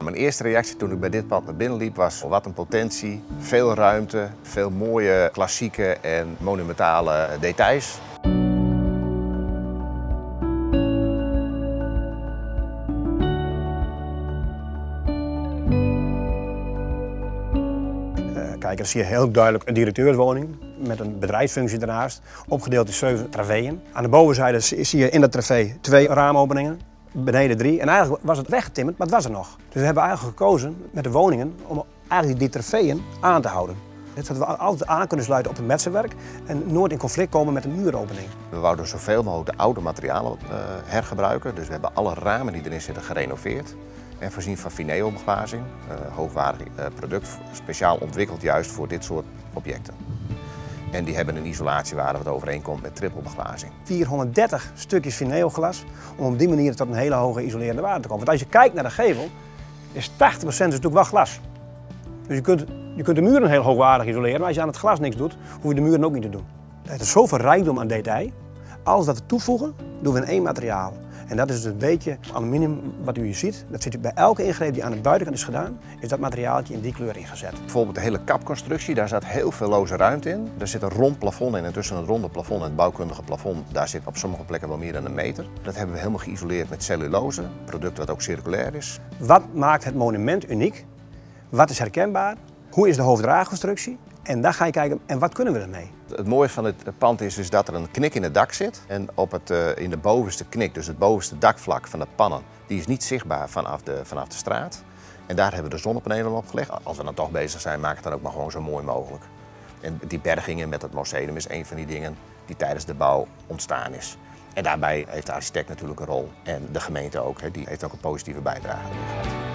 Mijn eerste reactie toen ik bij dit pand naar binnen liep was: wat een potentie, veel ruimte, veel mooie klassieke en monumentale details. Kijk, dan zie je heel duidelijk een directeurswoning met een bedrijfsfunctie ernaast, opgedeeld in 7 traveeën. Aan de bovenzijde zie je in dat trafee 2 raamopeningen, beneden 3. En eigenlijk was het weggetimmerd, maar het was er nog. Dus we hebben eigenlijk gekozen met de woningen om eigenlijk die traveeën aan te houden. Zodat we altijd aan kunnen sluiten op het metselwerk en nooit in conflict komen met een muuropening. We wouden zoveel mogelijk de oude materialen hergebruiken. Dus we hebben alle ramen die erin zitten gerenoveerd. En voorzien van Fineo-beglazing, hoogwaardig product, speciaal ontwikkeld juist voor dit soort objecten. En die hebben een isolatiewaarde wat overeenkomt met trippelbeglazing. 430 stukjes Fineo-glas om op die manier tot een hele hoge isolerende waarde te komen. Want als je kijkt naar de gevel, is 80% natuurlijk wel glas. Dus je kunt de muren heel hoogwaardig isoleren, maar als je aan het glas niks doet, hoef je de muren ook niet te doen. Het is zoveel rijkdom aan detail. Alles wat we toevoegen, doen we in één materiaal. En dat is het beetje aluminium wat u hier ziet. Dat zit bij elke ingreep die aan de buitenkant is gedaan, is dat materiaaltje in die kleur ingezet. Bijvoorbeeld de hele kapconstructie, daar zat heel veel loze ruimte in. Er zit een rond plafond in en tussen het ronde plafond en het bouwkundige plafond, daar zit op sommige plekken wel meer dan 1 meter. Dat hebben we helemaal geïsoleerd met cellulose, een product wat ook circulair is. Wat maakt het monument uniek? Wat is herkenbaar? Hoe is de hoofddraagconstructie? En dan ga je kijken, en wat kunnen we ermee? Het mooie van het pand is dus dat er een knik in het dak zit. En in de bovenste knik, dus het bovenste dakvlak van de pannen, die is niet zichtbaar vanaf de straat. En daar hebben we de zonnepanelen op gelegd. Als we dan toch bezig zijn, maak het dan ook maar gewoon zo mooi mogelijk. En die bergingen met het mausoleum is een van die dingen die tijdens de bouw ontstaan is. En daarbij heeft de architect natuurlijk een rol. En de gemeente ook, die heeft ook een positieve bijdrage gehad.